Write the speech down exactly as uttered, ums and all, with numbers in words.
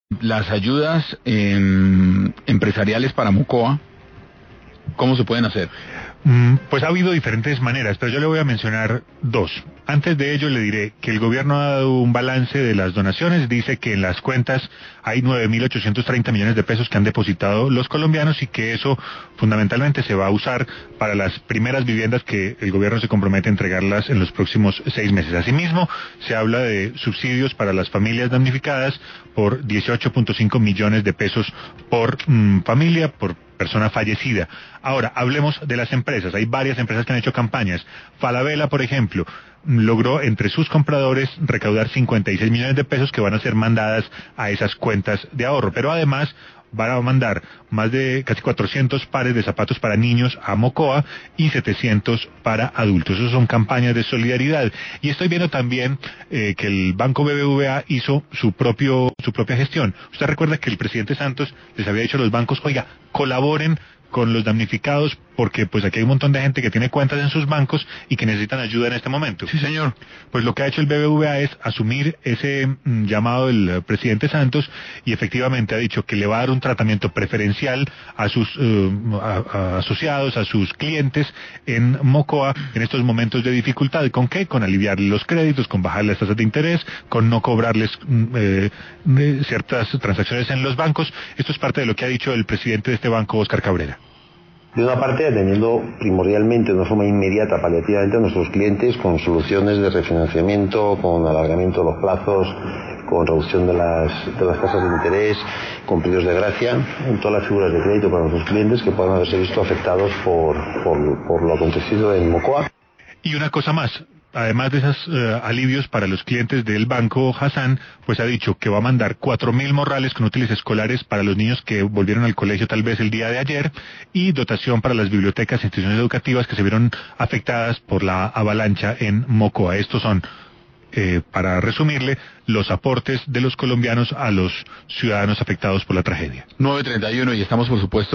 Las ayudas eh, empresariales para Mocoa, ¿cómo se pueden hacer? Mm, Pues ha habido diferentes maneras, pero yo le voy a mencionar dos. Antes de ello le diré que el gobierno ha dado un balance de las donaciones, dice que en las cuentas hay nueve mil ochocientos treinta millones de pesos que han depositado los colombianos y que eso fundamentalmente se va a usar para las primeras viviendas que el gobierno se compromete a entregarlas en los próximos seis meses. Asimismo, se habla de subsidios para las familias damnificadas por dieciocho punto cinco millones de pesos por mm, familia, por persona fallecida. Ahora, hablemos de las empresas. Hay varias empresas que han hecho campañas. Falabella, por ejemplo, logró entre sus compradores recaudar cincuenta y seis millones de pesos que van a ser mandadas a esas cuentas de ahorro. Pero además van a mandar más de casi cuatrocientos pares de zapatos para niños a Mocoa y setecientos para adultos. Esas son campañas de solidaridad. Y estoy viendo también eh, que el Banco B B V A hizo su propio su propia gestión. Usted recuerda que el presidente Santos les había dicho a los bancos, oiga, colaboren con los damnificados porque pues aquí hay un montón de gente que tiene cuentas en sus bancos y que necesitan ayuda en este momento. Sí, señor. Pues lo que ha hecho el B B V A es asumir ese mm, llamado del eh, presidente Santos y efectivamente ha dicho que le va a dar un tratamiento preferencial a sus eh, a- a asociados, a sus clientes en Mocoa en estos momentos de dificultad. ¿Con qué? Con aliviarles los créditos, con bajar las tasas de interés, con no cobrarles mm, eh, eh, ciertas transacciones en los bancos. Esto es parte de lo que ha dicho el presidente de este banco, Óscar Cabrera. De una parte, atendiendo primordialmente de una forma inmediata, paliativamente, a nuestros clientes con soluciones de refinanciamiento, con alargamiento de los plazos, con reducción de las, de las tasas de interés, con pedidos de gracia, en todas las figuras de crédito para nuestros clientes que puedan haberse visto afectados por, por, por lo acontecido en Mocoa. Y una cosa más, además de esos eh, alivios para los clientes del Banco Hassan, pues ha dicho que va a mandar cuatro mil morrales con útiles escolares para los niños que volvieron al colegio tal vez el día de ayer y dotación para las bibliotecas e instituciones educativas que se vieron afectadas por la avalancha en Mocoa. Estos son, eh, para resumirle, los aportes de los colombianos a los ciudadanos afectados por la tragedia. nueve treinta y uno y estamos, por supuesto,